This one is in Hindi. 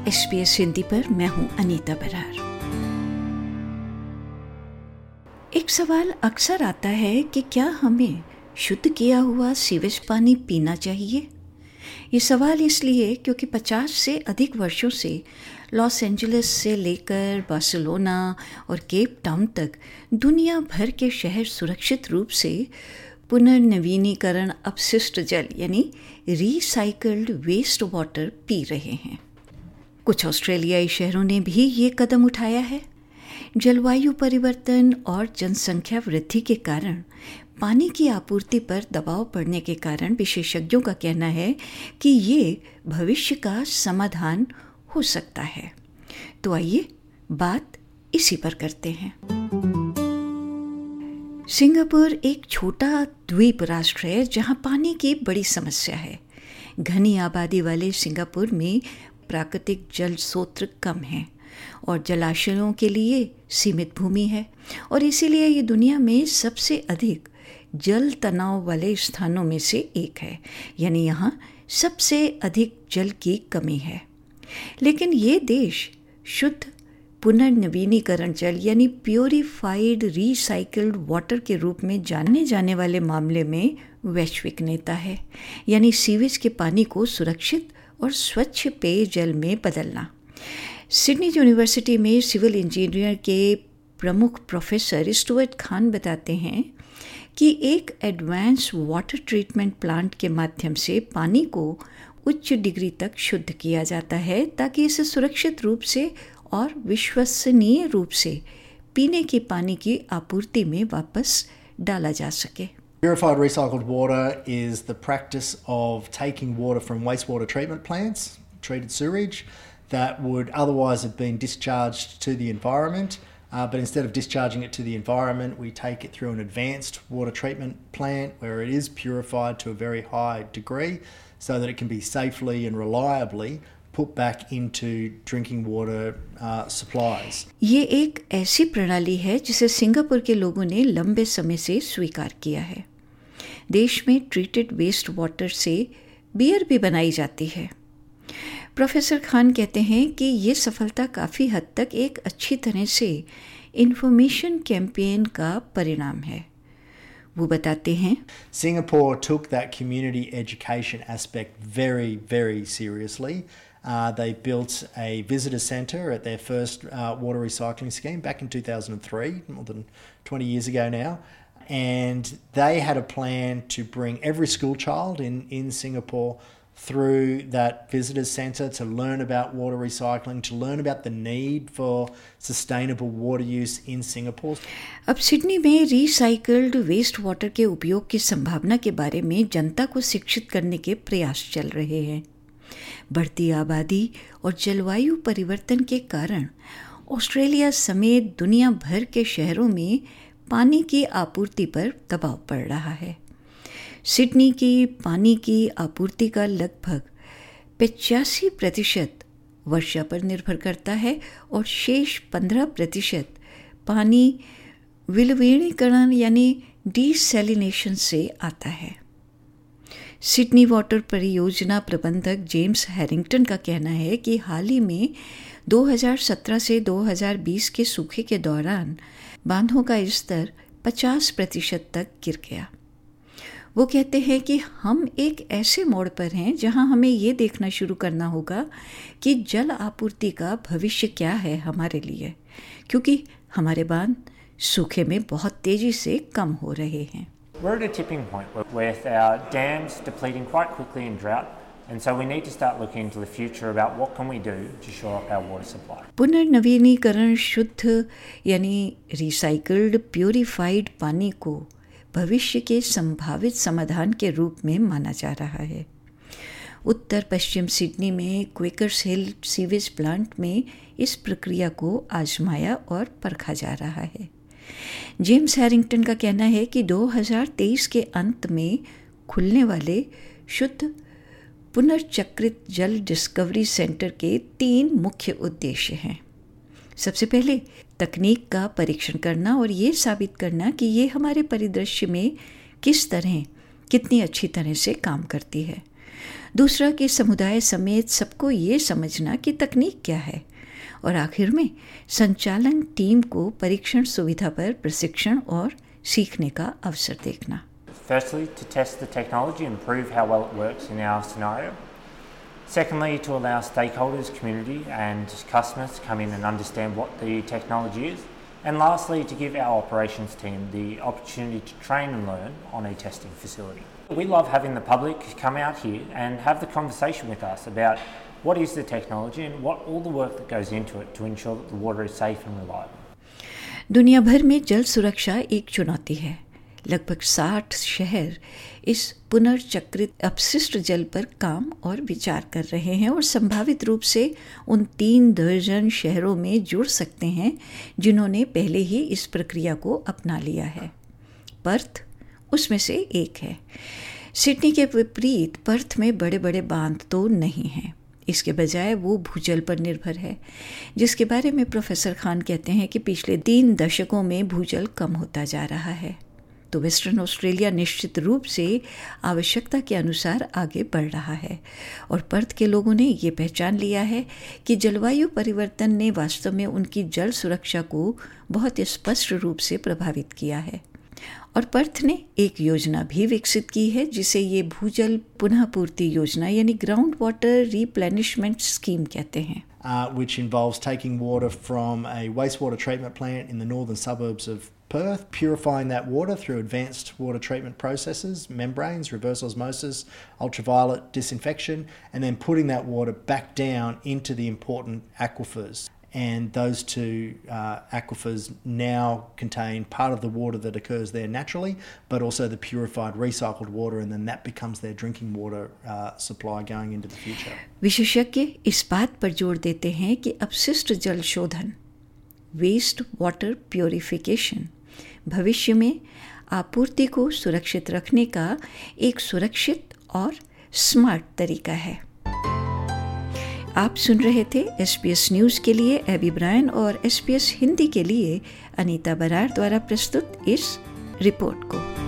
SBS हिंदी पर मैं हूं अनीता बरार। एक सवाल अक्सर आता है कि क्या हमें शुद्ध किया हुआ सीवेज पानी पीना चाहिए। ये सवाल इसलिए क्योंकि 50 से अधिक वर्षों से लॉस एंजलिस से लेकर बार्सिलोना और केप टाउन तक दुनिया भर के शहर सुरक्षित रूप से पुनर्नवीनीकरण अपशिष्ट जल यानी रिसाइकल्ड वेस्ट वाटर पी रहे हैं। कुछ ऑस्ट्रेलियाई शहरों ने भी ये कदम उठाया है। जलवायु परिवर्तन और जनसंख्या वृद्धि के कारण पानी की आपूर्ति पर दबाव पड़ने के कारण विशेषज्ञों का कहना है कि ये भविष्य का समाधान हो सकता है। तो आइए बात इसी पर करते हैं। सिंगापुर एक छोटा द्वीप राष्ट्र है जहां पानी की बड़ी समस्या है। घनी आबादी वाले सिंगापुर में प्राकृतिक जल स्रोत कम हैं और जलाशयों के लिए सीमित भूमि है और इसीलिए ये दुनिया में सबसे अधिक जल तनाव वाले स्थानों में से एक है, यानी यहाँ सबसे अधिक जल की कमी है। लेकिन ये देश शुद्ध पुनर्नवीनीकरण जल यानी प्योरीफाइड रिसाइकल्ड वाटर के रूप में जाने जाने वाले मामले में वैश्विक नेता है, यानी सीवेज के पानी को सुरक्षित और स्वच्छ पेयजल में बदलना। सिडनी यूनिवर्सिटी में सिविल इंजीनियर के प्रमुख प्रोफेसर स्टुअर्ट खान बताते हैं कि एक एडवांस वाटर ट्रीटमेंट प्लांट के माध्यम से पानी को उच्च डिग्री तक शुद्ध किया जाता है ताकि इसे सुरक्षित रूप से और विश्वसनीय रूप से पीने के पानी की आपूर्ति में वापस डाला जा सके। Purified recycled water is the practice of taking water from wastewater treatment plants, treated sewage, that would otherwise have been discharged to the environment, but instead of discharging it to the environment, we take it through an advanced water treatment plant where it is purified to a very high degree so that it can be safely and reliably put back into drinking water supplies. ये एक ऐसी प्रणाली है जिसे सिंगापुर के लोगों ने लंबे समय से स्वीकार किया है। देश में ट्रीटेड वेस्ट वाटर से बियर भी बनाई जाती है। प्रोफेसर खान कहते हैं कि ये सफलता काफ़ी हद तक एक अच्छी तरह से इन्फॉर्मेशन कैंपेन का परिणाम है। वो बताते हैं, Singapore took that community education aspect very, very seriously. They built a visitor centre at their first water recycling scheme back in 2003, more than 20 years ago now. And they had a plan to bring every school child in Singapore through that visitor centre to learn about water recycling, to learn about the need for sustainable water use in Singapore. अब सिडनी में रिसाइकल्ड वेस्ट वाटर के उपयोग की संभावना के बारे में जनता को शिक्षित करने के प्रयास चल रहे हैं। बढ़ती आबादी और जलवायु परिवर्तन के कारण ऑस्ट्रेलिया समेत दुनिया भर के शहरों में पानी की आपूर्ति पर दबाव पड़ रहा है। सिडनी की पानी की आपूर्ति का लगभग 85% वर्षा पर निर्भर करता है और शेष 15% पानी विलवणीकरण यानी डिसैलिनेशन से आता है। सिडनी वाटर परियोजना प्रबंधक जेम्स हैरिंगटन का कहना है कि हाल ही में 2017 से 2020 के सूखे के दौरान बांधों का स्तर 50% तक गिर गया। वो कहते हैं कि हम एक ऐसे मोड़ पर हैं जहां हमें ये देखना शुरू करना होगा कि जल आपूर्ति का भविष्य क्या है हमारे लिए, क्योंकि हमारे बांध सूखे में बहुत तेजी से कम हो रहे हैं। We're at a tipping point with our dams depleting quite quickly in drought, and so we need to start looking to the future about what can we do to shore up our water supply. पुनर्नवीनीकरण शुद्ध यानी रिसाइकल्ड प्योरीफाइड पानी को भविष्य के संभावित समाधान के रूप में माना जा रहा है। उत्तर पश्चिम सिडनी में क्वेकर्स हिल सीवेज प्लांट में इस प्रक्रिया को आजमाया और परखा जा रहा है। जेम्स हैरिंगटन का कहना है कि 2023 के अंत में खुलने वाले शुद्ध पुनर्चक्रित जल डिस्कवरी सेंटर के 3 मुख्य उद्देश्य हैं। सबसे पहले तकनीक का परीक्षण करना और ये साबित करना कि ये हमारे परिदृश्य में कितनी अच्छी तरह से काम करती है। दूसरा कि समुदाय समेत सबको ये समझना कि तकनीक क्या है, और आखिर में संचालन टीम को परीक्षण सुविधा पर प्रशिक्षण और सीखने का अवसर देखना। Firstly, to test the technology and prove how well it works in our scenario. Secondly, to allow stakeholders, community and customers to come in and understand what the technology is. And lastly, to give our operations team the opportunity to train and learn on a testing facility. We love having the public come out here and have the conversation with us about what is the technology and what all the work that goes into it to ensure that the water is safe and reliable. दुनिया भर में जल सुरक्षा एक चुनौती है। लगभग 60 शहर इस पुनर्चक्रित अपशिष्ट जल पर काम और विचार कर रहे हैं और संभावित रूप से उन 3 दर्जन शहरों में जुड़ सकते हैं जिन्होंने पहले ही इस प्रक्रिया को अपना लिया है। पर्थ उसमें से एक है। सिडनी के विपरीत पर्थ में बड़े बड़े बांध तो नहीं हैं। इसके बजाय वो भूजल पर निर्भर है, जिसके बारे में प्रोफेसर खान कहते हैं कि पिछले 3 दशकों में भूजल कम होता जा रहा है। तो वेस्टर्न ऑस्ट्रेलिया निश्चित रूप से आवश्यकता के अनुसार आगे बढ़ रहा है और पर्थ के लोगों ने ये पहचान लिया है कि जलवायु परिवर्तन ने वास्तव में उनकी जल सुरक्षा को बहुत स्पष्ट रूप से प्रभावित किया है। और पर्थ ने एक योजना भी विकसित की है जिसे ये भूजल पुनः पूर्ति योजना यानी ग्राउंड वाटर रिप्लेनिशमेंट स्कीम कहते हैं। Which involves taking water from a wastewater treatment plant in the northern suburbs of Perth, purifying that water through advanced water treatment processes, membranes, reverse osmosis, ultraviolet disinfection, and then putting that water back down into the important aquifers. And those 2 aquifers now contain part of the water that occurs there naturally, but also the purified recycled water, and then that becomes their drinking water supply going into the future. विशेषज्ञ इस बात पर जोर देते हैं कि अपशिष्ट जल शोधन वेस्ट वाटर प्योरिफिकेशन भविष्य में आपूर्ति को सुरक्षित रखने का एक सुरक्षित और स्मार्ट तरीका है। आप सुन रहे थे SBS न्यूज़ के लिए एबी ब्रायन और SBS हिंदी के लिए अनीता बरार द्वारा प्रस्तुत इस रिपोर्ट को।